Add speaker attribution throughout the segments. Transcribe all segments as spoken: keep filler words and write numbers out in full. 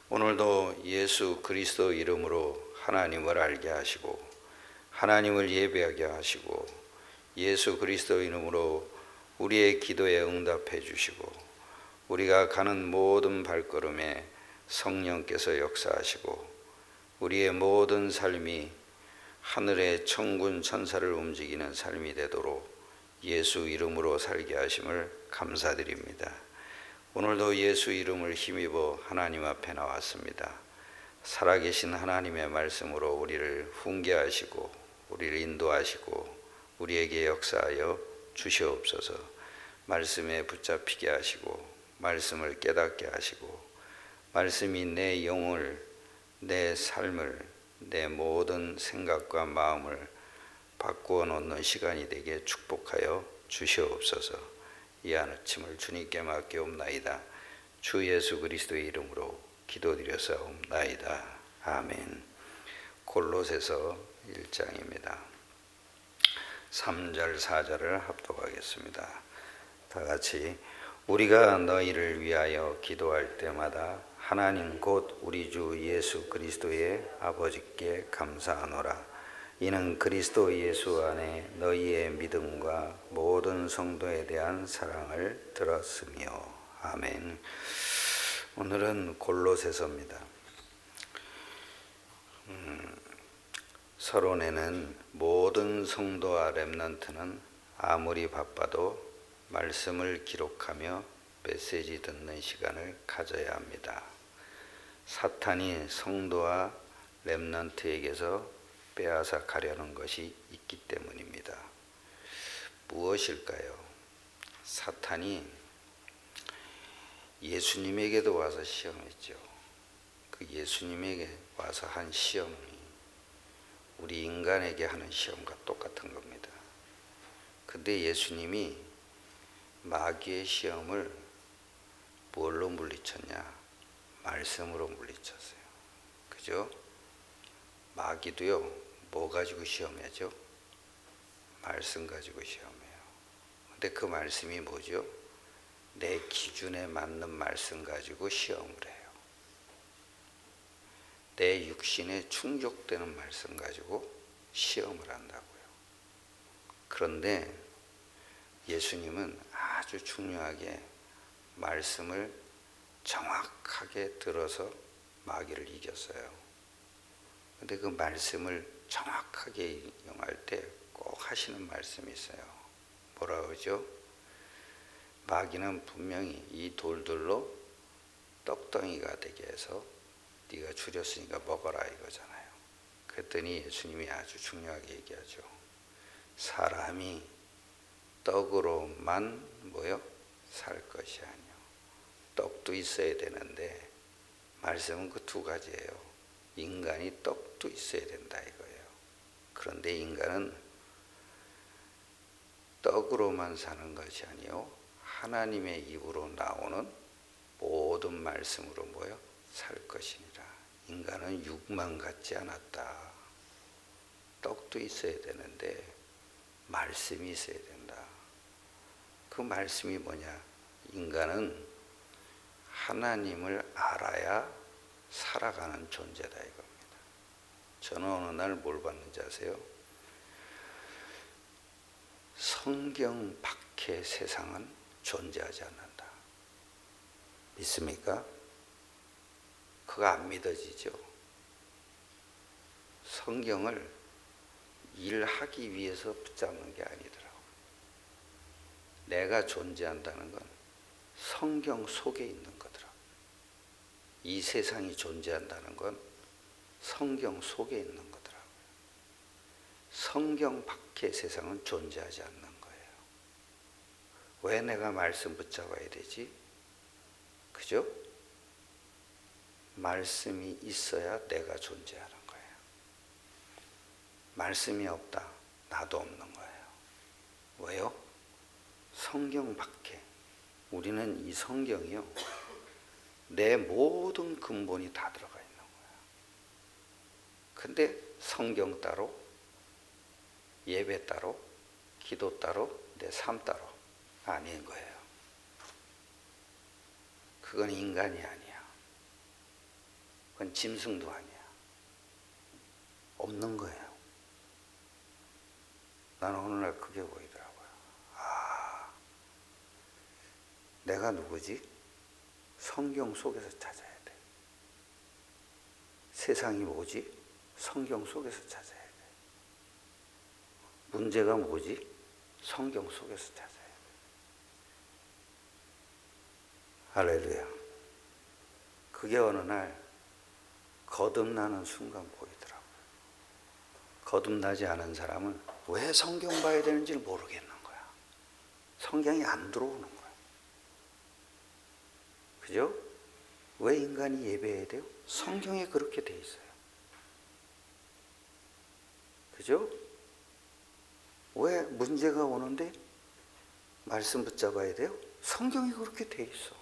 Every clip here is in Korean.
Speaker 1: 오늘도 예수 그리스도 이름으로 하나님을 알게 하시고 하나님을 예배하게 하시고 예수 그리스도 이름으로 우리의 기도에 응답해 주시고 우리가 가는 모든 발걸음에 성령께서 역사하시고 우리의 모든 삶이 하늘의 천군 천사를 움직이는 삶이 되도록 예수 이름으로 살게 하심을 감사드립니다. 오늘도 예수 이름을 힘입어 하나님 앞에 나왔습니다. 살아계신 하나님의 말씀으로 우리를 훈계하시고 우리를 인도하시고 우리에게 역사하여 주시옵소서. 말씀에 붙잡히게 하시고 말씀을 깨닫게 하시고 말씀이 내 영을, 내 삶을, 내 모든 생각과 마음을 바꾸어 놓는 시간이 되게 축복하여 주시옵소서. 이 아침을 주님께 맡기옵나이다. 주 예수 그리스도의 이름으로 기도드려사옵나이다. 아멘. 골로새서 일 장입니다. 삼 절 사 절을 합독하겠습니다. 다 같이. 우리가 너희를 위하여 기도할 때마다 하나님 곧 우리 주 예수 그리스도의 아버지께 감사하노라. 이는 그리스도 예수 안에 너희의 믿음과 모든 성도에 대한 사랑을 들었으며. 아멘. 오늘은 골로새서입니다. 음, 서론에는 모든 성도와 렘넌트는 아무리 바빠도 말씀을 기록하며 메시지 듣는 시간을 가져야 합니다. 사탄이 성도와 렘넌트에게서 빼앗아 가려는 것이 있기 때문입니다. 무엇일까요? 사탄이 예수님에게도 와서 시험했죠. 그 예수님에게 와서 한 시험이 우리 인간에게 하는 시험과 똑같은 겁니다. 근데 예수님이 마귀의 시험을 뭘로 물리쳤냐? 말씀으로 물리쳤어요. 그죠? 마귀도요, 뭐 가지고 시험하죠? 말씀 가지고 시험해요. 근데 그 말씀이 뭐죠? 내 기준에 맞는 말씀 가지고 시험을 해요. 내 육신에 충족되는 말씀 가지고 시험을 한다고요. 그런데 예수님은 아주 중요하게 말씀을 정확하게 들어서 마귀를 이겼어요. 근데 그 말씀을 정확하게 이용할 때 꼭 하시는 말씀이 있어요. 뭐라 그러죠? 마귀는 분명히 이 돌들로 떡덩이가 되게 해서 네가 줄였으니까 먹어라 이거잖아요. 그랬더니 예수님이 아주 중요하게 얘기하죠. 사람이 떡으로만 뭐요? 살 것이 아니요. 떡도 있어야 되는데 말씀은 그 두 가지예요. 인간이 떡도 있어야 된다 이거예요. 그런데 인간은 떡으로만 사는 것이 아니요 하나님의 입으로 나오는 모든 말씀으로 뭐요? 살 것이니라. 인간은 육만 갖지 않았다. 떡도 있어야 되는데 말씀이 있어야 된다. 그 말씀이 뭐냐? 인간은 하나님을 알아야 살아가는 존재다 이겁니다. 저는 어느 날 뭘 봤는지 아세요? 성경 밖의 세상은 존재하지 않는다. 믿습니까? 그거 안 믿어지죠? 성경을 일하기 위해서 붙잡는 게 아니더라고요. 내가 존재한다는 건 성경 속에 있는 거더라고요. 이 세상이 존재한다는 건 성경 속에 있는 거더라고요. 성경 밖의 세상은 존재하지 않는 거예요. 왜 내가 말씀 붙잡아야 되지? 그죠? 말씀이 있어야 내가 존재하는 거예요. 말씀이 없다. 나도 없는 거예요. 왜요? 성경 밖에. 우리는 이 성경이요. 내 모든 근본이 다 들어가 있는 거야. 근데 성경 따로, 예배 따로, 기도 따로, 내 삶 따로 아닌 거예요. 그건 인간이 아니야. 그건 짐승도 아니야. 없는 거예요. 나는 어느 날 그게 보이더라고요. 아, 내가 누구지? 성경 속에서 찾아야 돼. 세상이 뭐지? 성경 속에서 찾아야 돼. 문제가 뭐지? 성경 속에서 찾아야 돼. 할렐루야. 그게 어느 날 거듭나는 순간 보이더라고요. 거듭나지 않은 사람은 왜 성경 봐야 되는지를 모르겠는 거야. 성경이 안 들어오는 거야. 그죠? 왜 인간이 예배해야 돼요? 성경에 그렇게 돼 있어요. 그죠? 왜 문제가 오는데 말씀 붙잡아야 돼요? 성경이 그렇게 돼 있어.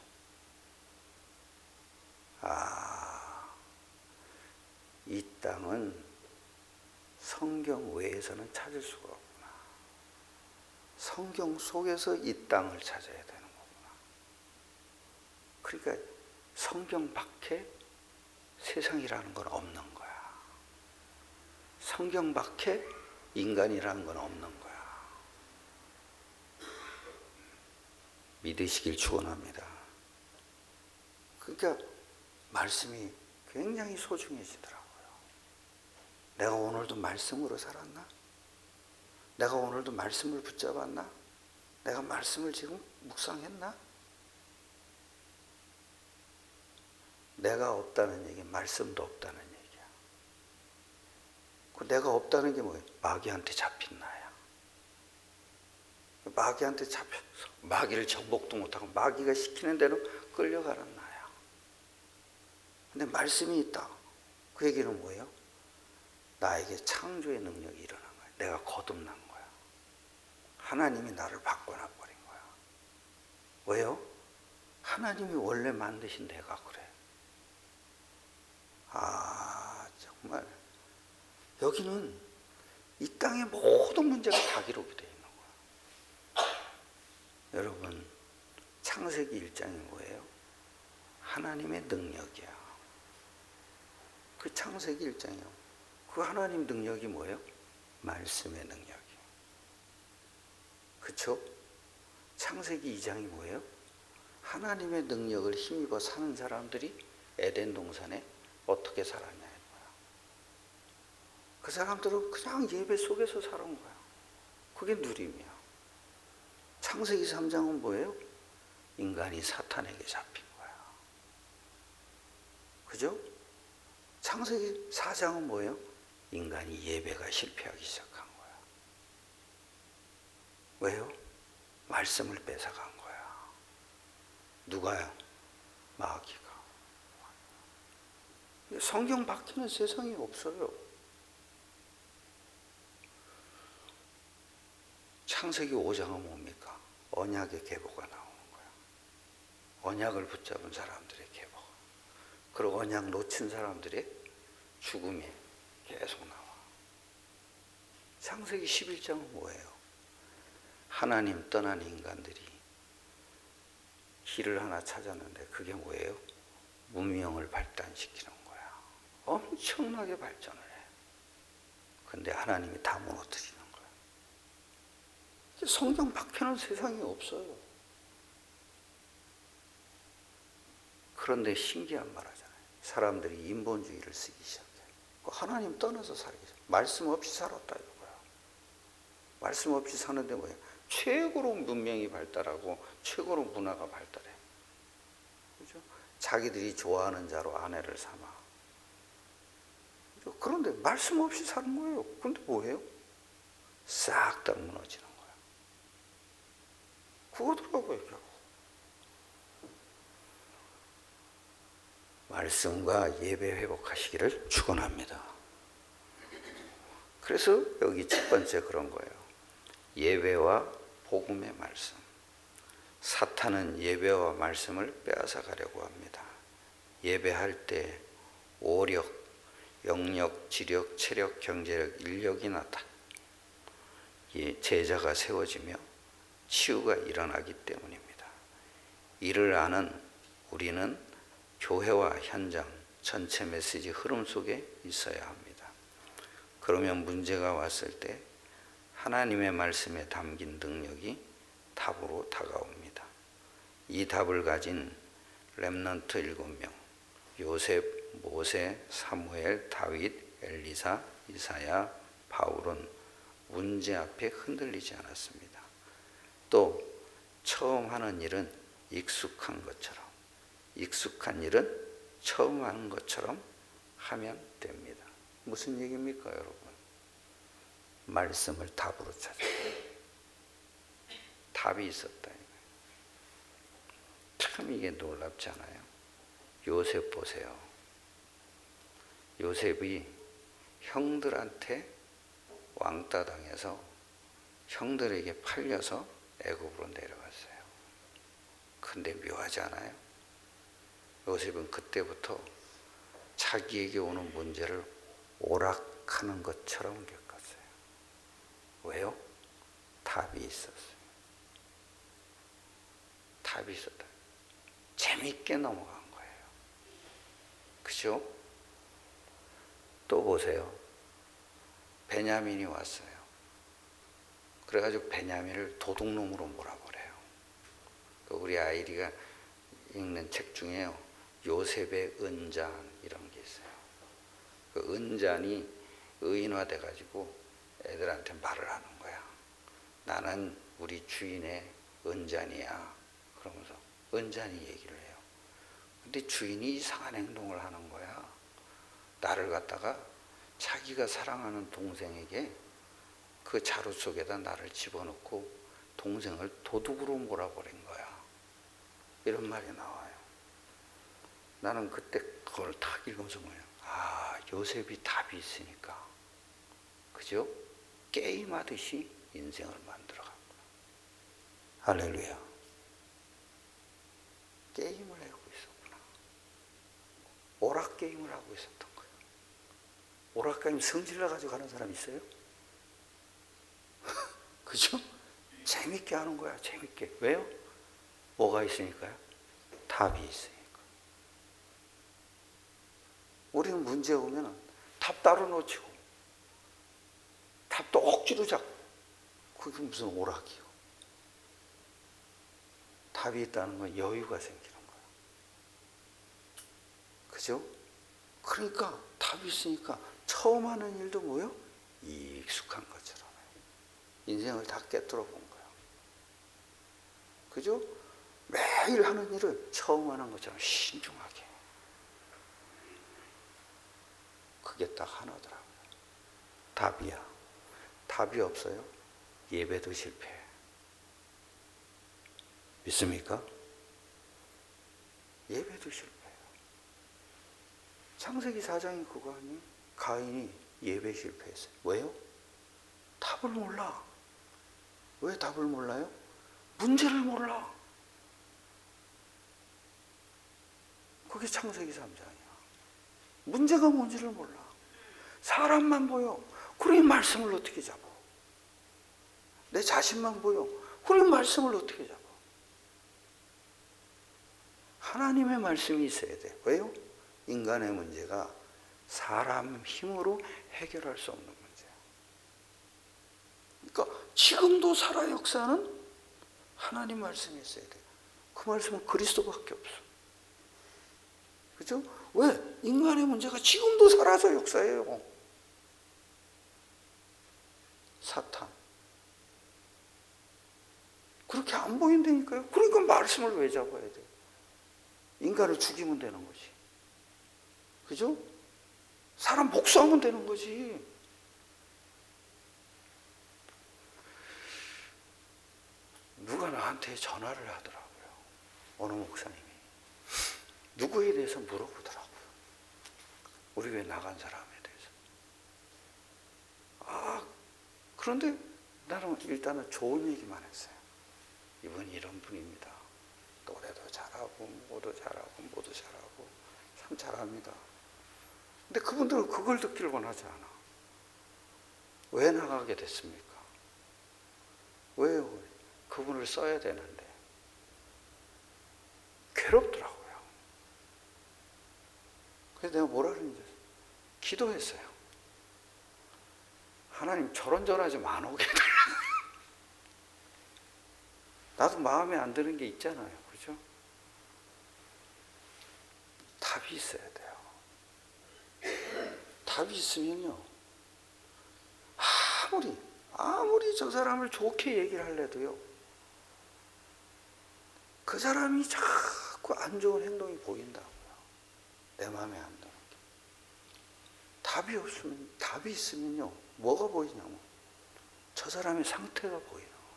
Speaker 1: 아, 이 땅은 성경 외에서는 찾을 수가 없구나. 성경 속에서 이 땅을 찾아야 되는 거구나. 그러니까 성경 밖에 세상이라는 건 없는 거야. 성경 밖에 인간이라는 건 없는 거야. 믿으시길 축원합니다. 그러니까 말씀이 굉장히 소중해지더라고요. 내가 오늘도 말씀으로 살았나? 내가 오늘도 말씀을 붙잡았나? 내가 말씀을 지금 묵상했나? 내가 없다는 얘기, 말씀도 없다는 얘기야. 그 내가 없다는 게 뭐예요? 마귀한테 잡힌 나야. 마귀한테 잡혀서 마귀를 정복도 못하고 마귀가 시키는 대로 끌려가는 나야. 근데 말씀이 있다. 그 얘기는 뭐예요? 나에게 창조의 능력이 일어난 거야. 내가 거듭난 거야. 하나님이 나를 바꿔놔 버린 거야. 왜요? 하나님이 원래 만드신 내가 그래. 아, 정말 여기는 이 땅의 모든 문제가 다 기록이 되어 있는 거야. 여러분, 창세기 일 장이 뭐예요? 하나님의 능력이야. 그 창세기 일 장이요. 그 하나님 능력이 뭐예요? 말씀의 능력이에요. 그쵸? 창세기 이 장이 뭐예요? 하나님의 능력을 힘입어 사는 사람들이 에덴 동산에 어떻게 살았냐 거야. 그 사람들은 그냥 예배 속에서 살은 거야. 그게 누림이야. 창세기 삼 장은 뭐예요? 인간이 사탄에게 잡힌 거야. 그죠? 창세기 사 장은 뭐예요? 인간이 예배가 실패하기 시작한 거야. 왜요? 말씀을 뺏어간 거야. 누가요? 마귀가. 성경 밖에는 세상이 없어요. 창세기 오 장은 뭡니까? 언약의 계보가 나오는 거야. 언약을 붙잡은 사람들의 계보. 그리고 언약 놓친 사람들의 죽음이 계속 나와. 창세기 십일 장은 뭐예요? 하나님 떠난 인간들이 길을 하나 찾았는데 그게 뭐예요? 문명을 발달시키는 거야. 엄청나게 발전을 해. 근데 하나님이 다 무너뜨리는 거야. 성경 밖에는 세상이 없어요. 그런데 신기한 말 하잖아요. 사람들이 인본주의를 쓰기 시작해. 하나님 떠나서 살기 시작해. 말씀 없이 살았다 이거야. 말씀 없이 사는데 뭐야? 최고로 문명이 발달하고 최고로 문화가 발달해. 그죠? 자기들이 좋아하는 자로 아내를 삼아. 그죠? 그런데 말씀 없이 사는 거예요. 근데 뭐예요? 싹 다 무너지는 거야. 그거더라고요, 결국. 말씀과 예배 회복하시기를 축원합니다. 그래서 여기 첫 번째 그런 거예요. 예배와 복음의 말씀. 사탄은 예배와 말씀을 빼앗아 가려고 합니다. 예배할 때 오력, 영력, 지력, 체력, 경제력, 인력이 나타. 제자가 세워지며 치유가 일어나기 때문입니다. 이를 아는 우리는 교회와 현장, 전체 메시지 흐름 속에 있어야 합니다. 그러면 문제가 왔을 때 하나님의 말씀에 담긴 능력이 답으로 다가옵니다. 이 답을 가진 렘넌트 일곱 명, 요셉, 모세, 사무엘, 다윗, 엘리사, 이사야, 바울은 문제 앞에 흔들리지 않았습니다. 또 처음 하는 일은 익숙한 것처럼, 익숙한 일은 처음 하는 것처럼 하면 됩니다. 무슨 얘기입니까, 여러분? 말씀을 답으로 찾아. 답이 있었다. 참 이게 놀랍지 않아요? 요셉 보세요. 요셉이 형들한테 왕따 당해서 형들에게 팔려서 애굽으로 내려갔어요. 근데 묘하지 않아요? 요셉은 그때부터 자기에게 오는 문제를 오락하는 것처럼 겪었어요. 왜요? 답이 있었어요. 답이 있었다. 재밌게 넘어간 거예요. 그죠? 또 보세요. 베냐민이 왔어요. 그래가지고 베냐민을 도둑놈으로 몰아버려요. 우리 아이리가 읽는 책 중에요, 요셉의 은잔 이런 게 있어요. 그 은잔이 의인화돼가지고 애들한테 말을 하는 거야. 나는 우리 주인의 은잔이야. 그러면서 은잔이 얘기를 해요. 근데 주인이 이상한 행동을 하는 거야. 나를 갖다가 자기가 사랑하는 동생에게 그 자루 속에다 나를 집어넣고 동생을 도둑으로 몰아버린 거야. 이런 말이 나와요. 나는 그때 그걸 딱 읽으면서 뭐예요? 아, 요셉이 답이 있으니까. 그죠? 게임하듯이 인생을 만들어간 거야. 할렐루야. 게임을 하고 있었구나. 오락 게임을 하고 있었던 거예요. 오락 게임 성질나 가지고 하는 사람 있어요? 그죠? 재밌게 하는 거야, 재밌게. 왜요? 뭐가 있으니까요? 답이 있으니까. 우리는 문제 오면은 답 따로 놓치고, 답도 억지로 잡고, 그게 무슨 오락이요? 답이 있다는 건 여유가 생기는 거야. 그죠? 그러니까 답이 있으니까 처음 하는 일도 뭐요? 익숙한 것처럼 인생을 다 깨뜨려 본 거야. 그죠? 매일 하는 일을 처음 하는 것처럼 신중하게. 그게 딱 하나더라고요. 답이야. 답이 없어요? 예배도 실패해. 믿습니까? 예배도 실패해요. 창세기 사 장이 그거 아니에요? 가인이 예배 실패했어요. 왜요? 답을 몰라. 왜 답을 몰라요? 문제를 몰라. 그게 창세기 삼 장이야. 문제가 뭔지를 몰라. 사람만 보여. 그러니 말씀을 어떻게 잡아? 내 자신만 보여. 그러니 말씀을 어떻게 잡아? 하나님의 말씀이 있어야 돼. 왜요? 인간의 문제가 사람 힘으로 해결할 수 없는 문제야. 그러니까 지금도 살아 역사는 하나님 말씀이 있어야 돼. 그 말씀은 그리스도밖에 없어. 그죠? 왜? 인간의 문제가 지금도 살아서 역사해요. 사탄. 그렇게 안 보인다니까요. 그러니까 말씀을 왜 잡아야 돼? 인간을 죽이면 되는 거지. 그죠? 사람 복수하면 되는 거지. 누가 나한테 전화를 하더라고요. 어느 목사님이. 누구에 대해서 물어보더라고요. 우리 교회 나간 사람에 대해서. 아, 그런데 나는 일단은 좋은 얘기만 했어요. 이분이 이런 분입니다. 노래도 잘하고, 뭐도 잘하고, 뭐도 잘하고, 참 잘합니다. 근데 그분들은 그걸 듣기를 원하지 않아. 왜 나가게 됐습니까? 왜요? 그분을 써야 되는데. 괴롭더라고요. 그래서 내가 뭐라 그랬는지 기도했어요. 하나님 저런 전화 좀 안 오게 해달라고. 나도 마음에 안 드는 게 있잖아요. 그죠? 답이 있어야 돼요. 답이 있으면요, 아무리 아무리 저 사람을 좋게 얘기를 할래도요, 그 사람이 자꾸 안 좋은 행동이 보인다고요. 내 마음에 안 드는 게. 답이 없으면, 답이 있으면요, 뭐가 보이냐면 저 사람의 상태가 보이는 거예요.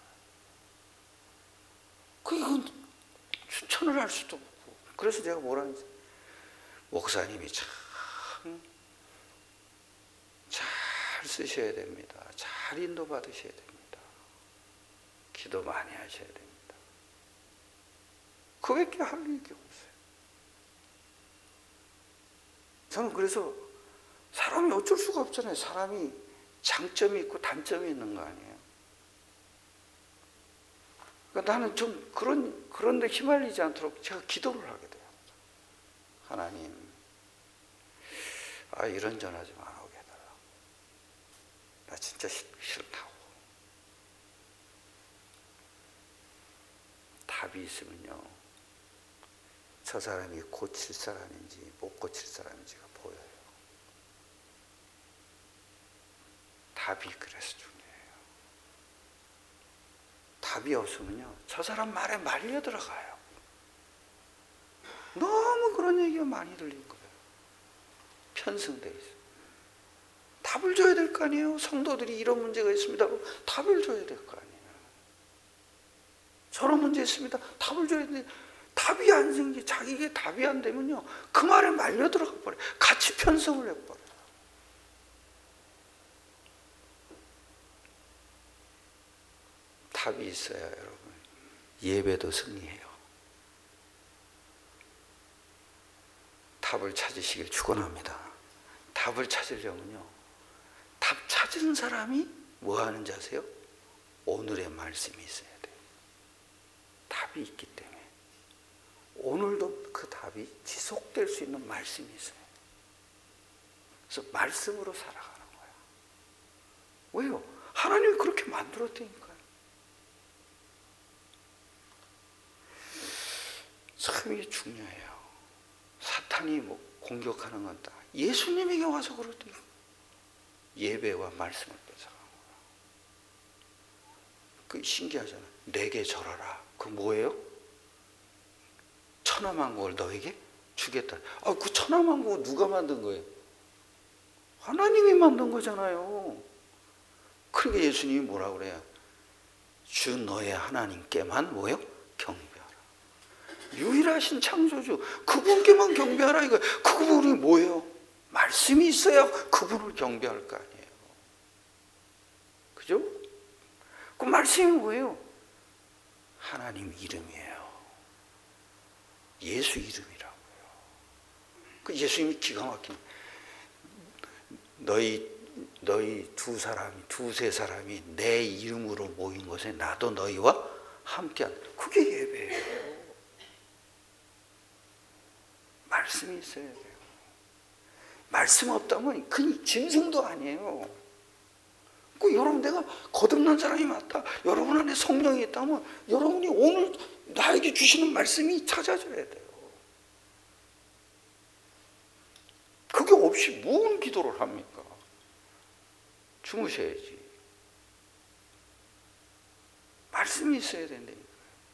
Speaker 1: 그건 추천을 할 수도 없고. 그래서 제가 뭐라는지, 목사님이 참 잘 쓰셔야 됩니다. 잘 인도 받으셔야 됩니다. 기도 많이 하셔야 됩니다. 그밖에 할 얘기 없어요. 저는 그래서 사람이 어쩔 수가 없잖아요. 사람이 장점이 있고 단점이 있는 거 아니에요. 그러니까 나는 좀 그런, 그런 데 휘말리지 않도록 제가 기도를 하게 돼요. 하나님, 아, 이런 전화 좀 안 오게 해달라. 나 진짜 싫, 싫다고. 답이 있으면요, 저 사람이 고칠 사람인지 못 고칠 사람인지가 보여요. 답이 그래서 중요해요. 답이 없으면요, 저 사람 말에 말려 들어가요. 너무 그런 얘기가 많이 들린 거예요. 편승돼 있어요. 답을 줘야 될 거 아니에요. 성도들이 이런 문제가 있습니다. 답을 줘야 될 거 아니에요. 저런 문제 있습니다. 답을 줘야 되는데 답이 안 생기, 자기에게 답이 안 되면요, 그 말에 말려 들어가 버려요. 같이 편성을 해버려요. 답이 있어야 여러분, 예배도 승리해요. 답을 찾으시길 축원합니다. 답을 찾으려면요, 답 찾은 사람이 뭐 하는지 아세요? 오늘의 말씀이 있어야 돼요. 답이 있기 때문에 오늘도 그 답이 지속될 수 있는 말씀이 있어요. 그래서 말씀으로 살아가는 거야. 왜요? 하나님이 그렇게 만들었다니까요. 참 이게 중요해요. 사탄이 뭐 공격하는 건 다 예수님에게 와서 그러더니 예배와 말씀을 뺏어간 거야. 그 신기하잖아. 내게 절하라. 그 뭐예요? 천하만국을 너에게 주겠다. 아, 그 천하만국은 누가 만든 거예요? 하나님이 만든 거잖아요. 그러니까 예수님이 뭐라 그래요? 주 너의 하나님께만 뭐예요? 경배하라. 유일하신 창조주 그분께만 경배하라 이거예요. 그분이 뭐예요? 말씀이 있어야 그분을 경배할 거 아니에요. 그죠? 그 말씀이 뭐예요? 하나님 이름이에요. 예수 이름이라고요. 그 예수님이 기가 막힌, 너희 너희 두 사람이 두세 사람이 내 이름으로 모인 곳에 나도 너희와 함께한, 그게 예배예요. 말씀이 있어야 돼요. 말씀 없다면 그 짐승도 아니에요. 그 여러분, 내가 거듭난 사람이 맞다, 여러분 안에 성령이 있다면 여러분이 오늘 나에게 주시는 말씀이 찾아져야 돼요. 그게 없이 무슨 기도를 합니까? 주무셔야지. 말씀이 있어야 된다니까요.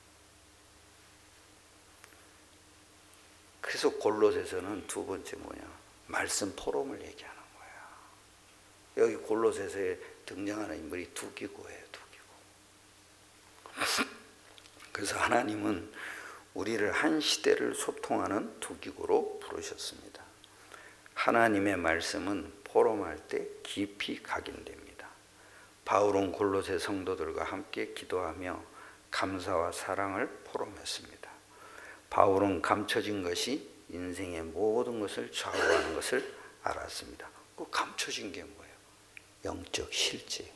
Speaker 1: 그래서 골로새서는 두 번째 뭐냐? 말씀 포럼을 얘기하는 거야. 여기 골로새서에 등장하는 인물이 두기고예요. 두기고. 그래서 하나님은 우리를 한 시대를 소통하는 두기고로 부르셨습니다. 하나님의 말씀은 포럼할 때 깊이 각인됩니다. 바울은 골로새 성도들과 함께 기도하며 감사와 사랑을 포럼했습니다. 바울은 감춰진 것이 인생의 모든 것을 좌우하는 것을 알았습니다. 그 감춰진 게 뭐예요? 영적 실제.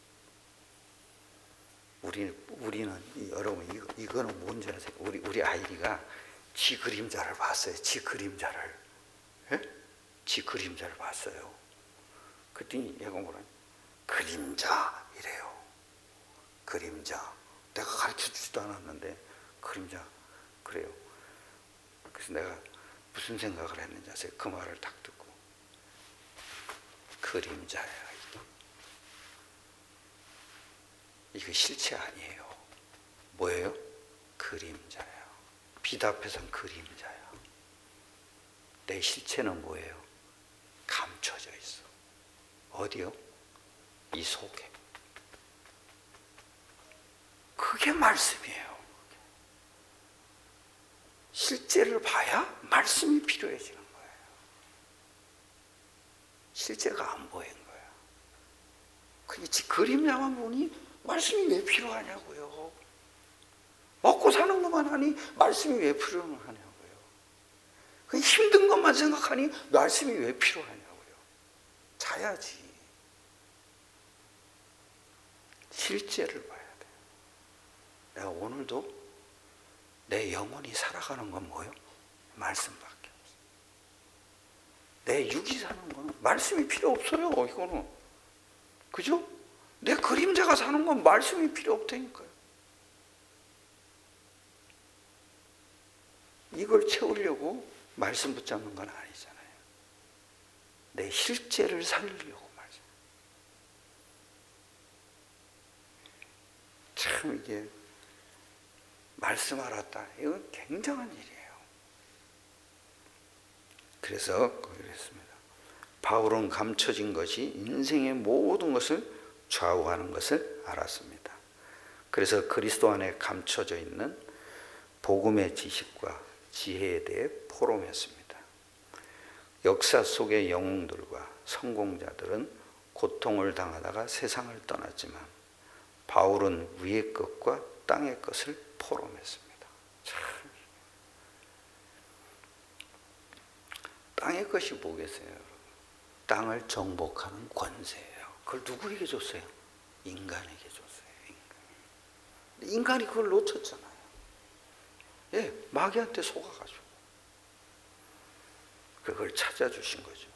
Speaker 1: 우리, 우리는, 여러분, 이거, 이거는 뭔지 아세요? 우리, 우리 아이리가 지 그림자를 봤어요. 지 그림자를. 예? 지 그림자를 봤어요. 그랬더니 얘가 뭐라냐, 그림자 이래요. 그림자. 내가 가르쳐주지도 않았는데 그림자 그래요. 그래서 내가 무슨 생각을 했는지 아세요? 그 말을 딱 듣고, 그림자야 이게. 이거 실체 아니에요. 뭐예요? 그림자야. 빛 앞에선 그림자야. 내 실체는 뭐예요? 감춰져 있어. 어디요? 이 속에. 그게 말씀이에요. 실제를 봐야 말씀이 필요해지는 거예요. 실제가 안 보인 거예요. 그게 그림자만 보니 말씀이 왜 필요하냐고요. 먹고 사는 것만 하니 말씀이 왜 필요하냐고요. 그 힘든 것만 생각하니 말씀이 왜 필요하냐고요. 자야지. 실제를 봐야 돼. 내가 오늘도 내 영혼이 살아가는 건 뭐예요? 말씀밖에 없어요. 내 육이 사는 거는 말씀이 필요 없어요. 이거는. 그죠? 내 그림자가 사는 건 말씀이 필요 없다니까요. 이걸 채우려고 말씀 붙잡는 건 아니잖아요. 내 실제를 살리려고 말씀. 참 이게 말씀 알았다. 이건 굉장한 일이에요. 그래서 그랬습니다. 바울은 감춰진 것이 인생의 모든 것을 좌우하는 것을 알았습니다. 그래서 그리스도 안에 감춰져 있는 복음의 지식과 지혜에 대해 포럼했습니다. 역사 속의 영웅들과 성공자들은 고통을 당하다가 세상을 떠났지만 바울은 위의 것과 땅의 것을 포럼했습니다. 참. 땅의 것이 뭐겠어요? 여러분? 땅을 정복하는 권세예요. 그걸 누구에게 줬어요? 인간에게 줬어요. 인간. 인간이 그걸 놓쳤잖아요. 예, 마귀한테 속아가지고 그걸 찾아주신 거죠.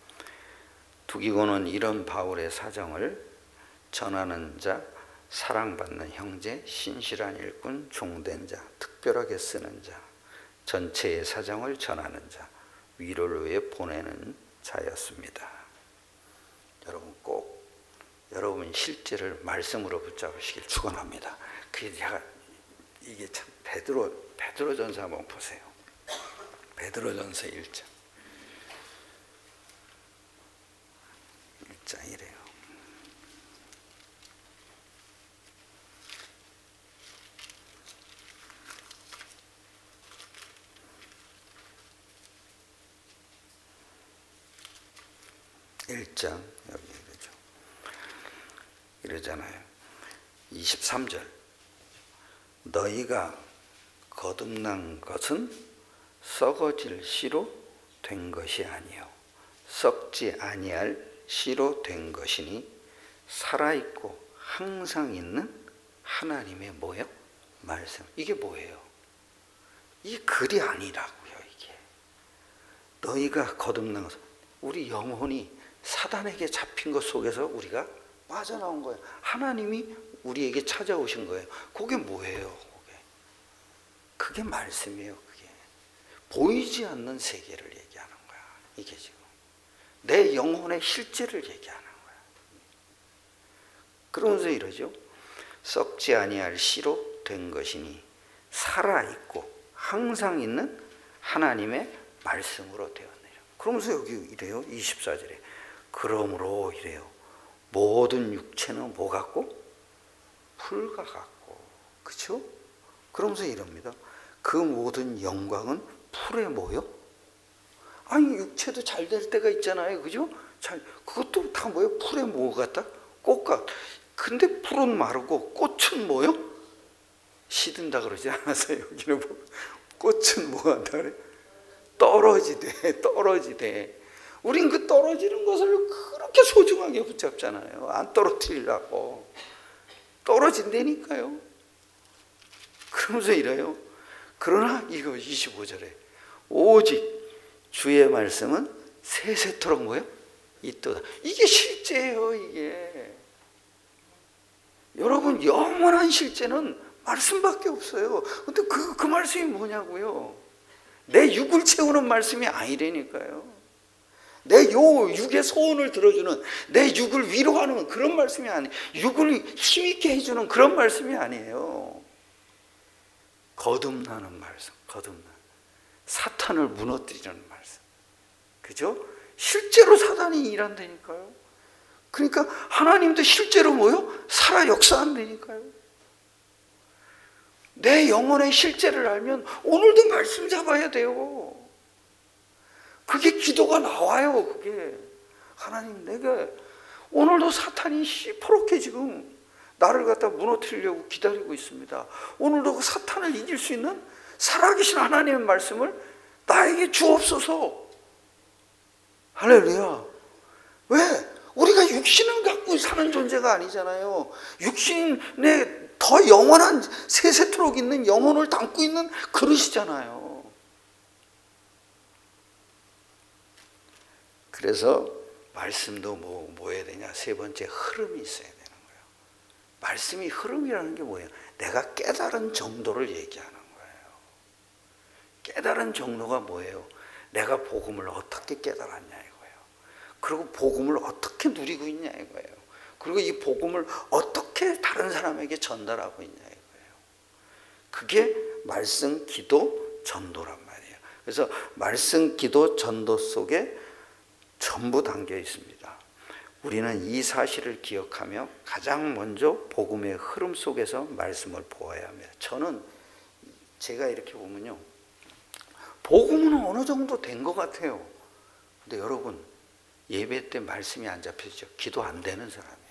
Speaker 1: 두기고는 이런 바울의 사정을 전하는 자, 사랑받는 형제, 신실한 일꾼, 종된 자, 특별하게 쓰는 자, 전체의 사정을 전하는 자, 위로를 위해 보내는 자였습니다. 여러분 꼭 여러분 실제를 말씀으로 붙잡으시길 축원합니다. 그게 제가 이게 참 베드로 베드로전서 한번 보세요. 베드로전서 일 장 일 장 이래요. 일 장 여기 이러죠. 이러잖아요. 이십삼 절. 너희가 거듭난 것은 썩어질 씨로 된 것이 아니요 썩지 아니할 씨로 된 것이니 살아있고 항상 있는 하나님의 뭐예요? 말씀. 이게 뭐예요? 이 글이 아니라고요. 이게 너희가 거듭난 것은 우리 영혼이 사단에게 잡힌 것 속에서 우리가 빠져나온 거예요. 하나님이 우리에게 찾아오신 거예요. 그게 뭐예요? 그게, 그게 말씀이에요. 그게 보이지 않는 세계를 얘기하는 거야. 이게 지금 내 영혼의 실제를 얘기하는 거야. 그러면서 이러죠. 썩지 아니할 씨로 된 것이니 살아있고 항상 있는 하나님의 말씀으로 되었느니라. 그러면서 여기 이래요. 이십사 절에 그러므로 이래요. 모든 육체는 뭐 같고? 풀과 같고. 그렇죠? 그러면서 이럽니다. 그 모든 영광은 풀에 뭐요? 아니 육체도 잘 될 때가 있잖아요. 그죠? 잘 그것도 다 뭐예요? 풀에 뭐 같다? 꽃 같. 근데 풀은 마르고 꽃은 뭐요? 시든다 그러지 않았어요? 여기는 뭐, 꽃은 뭐 한다 그래? 떨어지대. 떨어지대. 우린 그 떨어지는 것을 그렇게 소중하게 붙잡잖아요. 안 떨어뜨리려고. 떨어진다니까요. 그러면서 이래요. 그러나 이거 이십오 절에 오직 주의 말씀은 세세토록 뭐요? 있도다. 이게 실제예요. 이게 여러분 영원한 실제는 말씀밖에 없어요. 근데 그, 그 말씀이 뭐냐고요? 내 육을 채우는 말씀이 아니라니까요. 내 요 육의 소원을 들어주는, 내 육을 위로하는 그런 말씀이 아니에요. 육을 힘있게 해주는 그런 말씀이 아니에요. 거듭나는 말씀, 거듭나는, 사탄을 무너뜨리는 말씀. 그죠? 실제로 사단이 일한다니까요. 그러니까 하나님도 실제로 뭐요? 살아 역사한다니까요. 내 영혼의 실제를 알면 오늘도 말씀 잡아야 돼요. 그게 기도가 나와요. 그게 하나님, 내가 오늘도 사탄이 시퍼렇게 지금 나를 갖다 무너뜨리려고 기다리고 있습니다. 오늘도 그 사탄을 이길 수 있는 살아계신 하나님의 말씀을 나에게 주옵소서. 할렐루야. 왜? 우리가 육신을 갖고 사는 존재가 아니잖아요. 육신에 더 영원한 세세토록 있는 영혼을 담고 있는 그릇이잖아요. 그래서 말씀도 뭐, 뭐 해야 되냐? 세 번째, 흐름이 있어야 되는 거예요. 말씀이 흐름이라는 게 뭐예요? 내가 깨달은 정도를 얘기하는 거예요. 깨달은 정도가 뭐예요? 내가 복음을 어떻게 깨달았냐 이거예요. 그리고 복음을 어떻게 누리고 있냐 이거예요. 그리고 이 복음을 어떻게 다른 사람에게 전달하고 있냐 이거예요. 그게 말씀, 기도, 전도란 말이에요. 그래서 말씀, 기도, 전도 속에 전부 담겨 있습니다. 우리는 이 사실을 기억하며 가장 먼저 복음의 흐름 속에서 말씀을 보아야 합니다. 저는 제가 이렇게 보면요, 복음은 어느 정도 된 것 같아요. 근데 여러분, 예배 때 말씀이 안 잡혀지죠. 기도 안 되는 사람이에요.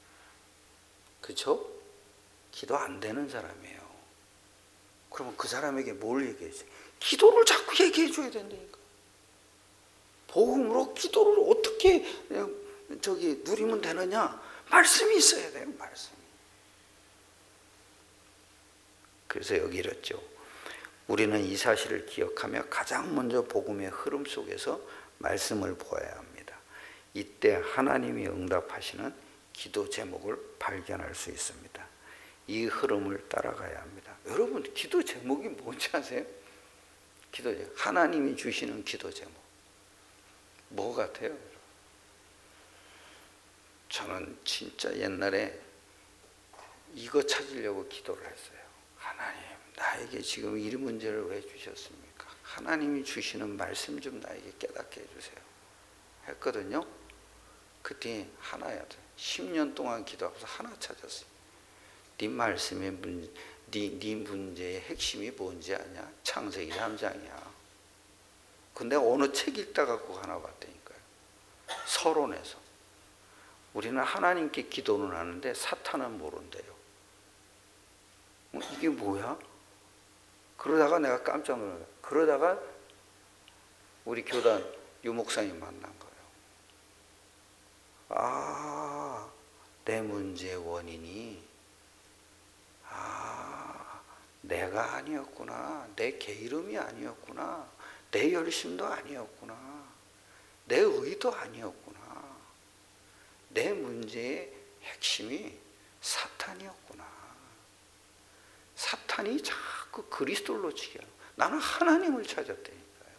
Speaker 1: 그렇죠? 기도 안 되는 사람이에요. 그러면 그 사람에게 뭘 얘기해야지? 기도를 자꾸 얘기해 줘야 된다니까. 복음으로 기도를 어떻게 저기 누리면 되느냐? 말씀이 있어야 돼요. 말씀이. 그래서 여기 이랬죠. 우리는 이 사실을 기억하며 가장 먼저 복음의 흐름 속에서 말씀을 보아야 합니다. 이때 하나님이 응답하시는 기도 제목을 발견할 수 있습니다. 이 흐름을 따라가야 합니다. 여러분, 기도 제목이 뭔지 아세요? 기도 제목. 하나님이 주시는 기도 제목. 뭐 같아요? 저는 진짜 옛날에 이거 찾으려고 기도를 했어요. 하나님, 나에게 지금 이 문제를 왜 주셨습니까? 하나님이 주시는 말씀 좀 나에게 깨닫게 해주세요. 했거든요. 그때 하나야 돼. 십 년 동안 기도하면서 하나 찾았어요. 네 말씀의 문, 네, 네 문제의 핵심이 뭔지 아냐? 창세기 삼 장이야. 근데 어느 책 읽다 갖고 하나 봤다니까요. 서론에서. 우리는 하나님께 기도는 하는데 사탄은 모른대요. 어, 이게 뭐야? 그러다가 내가 깜짝 놀랐어요. 그러다가 우리 교단 유 목사님 만난 거예요. 아, 내 문제의 원인이 아, 내가 아니었구나. 내 게으름이 아니었구나. 내 열심도 아니었구나. 내 의도 아니었구나. 내 문제의 핵심이 사탄이었구나. 사탄이 자꾸 그리스도를 놓치게 하는 거야. 나는 하나님을 찾았다니까요.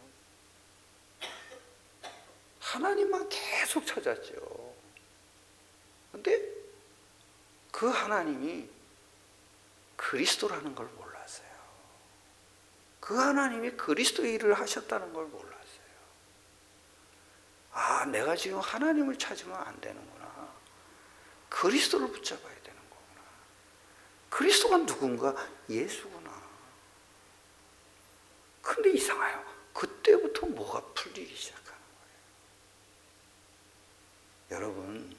Speaker 1: 하나님만 계속 찾았죠. 근데 그 하나님이 그리스도라는 걸 몰랐어요. 그 하나님이 그리스도의 일을 하셨다는 걸 몰랐어요. 아, 내가 지금 하나님을 찾으면 안 되는구나. 그리스도를 붙잡아야 되는 거구나. 그리스도가 누군가? 예수구나. 근데 이상해요. 그때부터 뭐가 풀리기 시작하는 거예요. 여러분,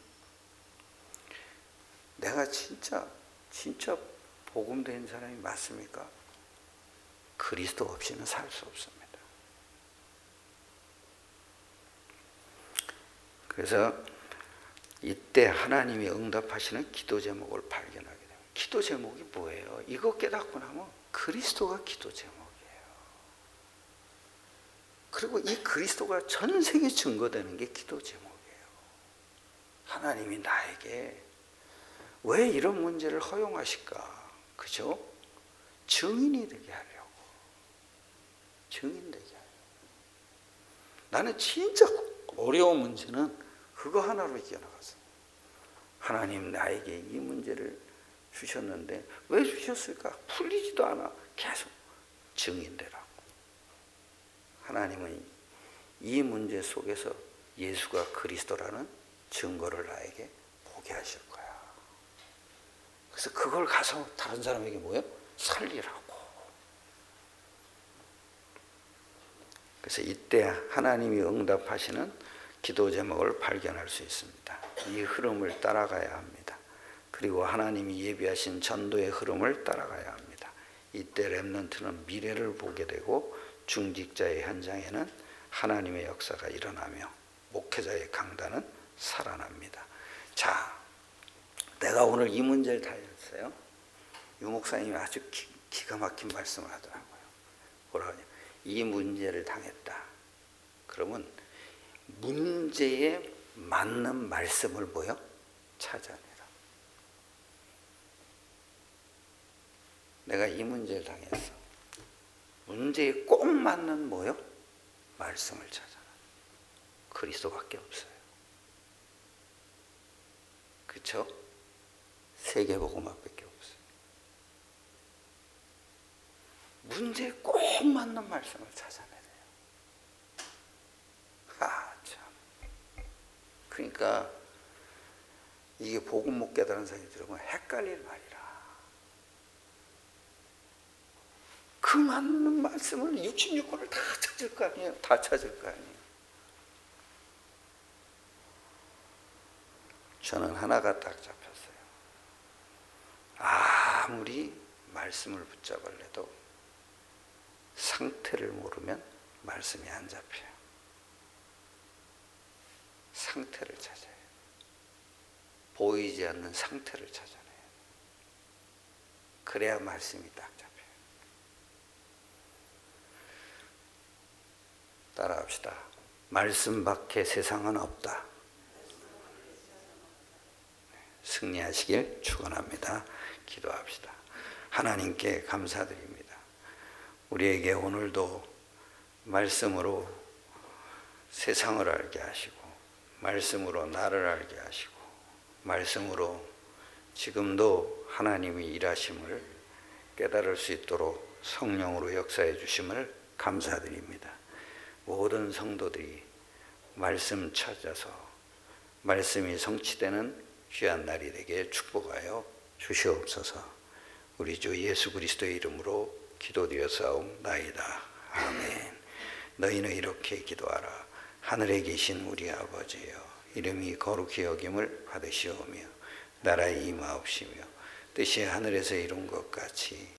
Speaker 1: 내가 진짜 진짜 복음된 사람이 맞습니까? 그리스도 없이는 살 수 없습니다. 그래서 이때 하나님이 응답하시는 기도 제목을 발견하게 됩니다. 기도 제목이 뭐예요? 이거 깨닫고 나면 그리스도가 기도 제목이에요. 그리고 이 그리스도가 전 세계에 증거되는 게 기도 제목이에요. 하나님이 나에게 왜 이런 문제를 허용하실까? 그죠? 증인이 되게 하려고. 증인 되게 하려고. 나는 진짜 어려운 문제는 그거 하나로 이겨나갔어. 하나님 나에게 이 문제를 주셨는데 왜 주셨을까? 풀리지도 않아. 계속 증인되라고. 하나님은 이 문제 속에서 예수가 그리스도라는 증거를 나에게 보게 하실 거야. 그래서 그걸 가서 다른 사람에게 뭐예요? 살리라고. 그래서 이때 하나님이 응답하시는 기도 제목을 발견할 수 있습니다. 이 흐름을 따라가야 합니다. 그리고 하나님이 예비하신 전도의 흐름을 따라가야 합니다. 이때 렘넌트는 미래를 보게 되고 중직자의 현장에는 하나님의 역사가 일어나며 목회자의 강단은 살아납니다. 자, 내가 오늘 이 문제를 다 했어요. 유 목사님이 아주 기, 기가 막힌 말씀을 하더라고요. 뭐라고 하냐? 이 문제를 당했다. 그러면 문제에 맞는 말씀을 뭐요? 찾아내라. 내가 이 문제를 당했어. 문제에 꼭 맞는 뭐요? 말씀을 찾아라. 그리스도밖에 없어요. 그렇죠? 세계복음밖에 없어요. 문제에 꼭 맞는 말씀을 찾아내야 돼요. 아, 참. 그러니까 이게 복음 못 깨달은 사람이 들으면 헷갈릴 말이라. 그 맞는 말씀을 육십육 권을 다 찾을 거 아니에요. 다 찾을 거 아니에요. 저는 하나가 딱 잡혔어요. 아무리 말씀을 붙잡을래도 상태를 모르면 말씀이 안 잡혀요. 상태를 찾아야 해요. 보이지 않는 상태를 찾아내요. 그래야 말씀이 딱 잡혀요. 따라합시다. 말씀 밖에 세상은 없다. 승리하시길 축원합니다. 기도합시다. 하나님께 감사드립니다. 우리에게 오늘도 말씀으로 세상을 알게 하시고 말씀으로 나를 알게 하시고 말씀으로 지금도 하나님이 일하심을 깨달을 수 있도록 성령으로 역사해 주심을 감사드립니다. 모든 성도들이 말씀 찾아서 말씀이 성취되는 귀한 날이 되게 축복하여 주시옵소서. 우리 주 예수 그리스도의 이름으로 기도드렸사옵나이다. 아멘. 너희는 이렇게 기도하라. 하늘에 계신 우리 아버지여, 이름이 거룩히 여김을 받으시오며 나라의 임하옵시며 뜻이 하늘에서 이룬 것 같이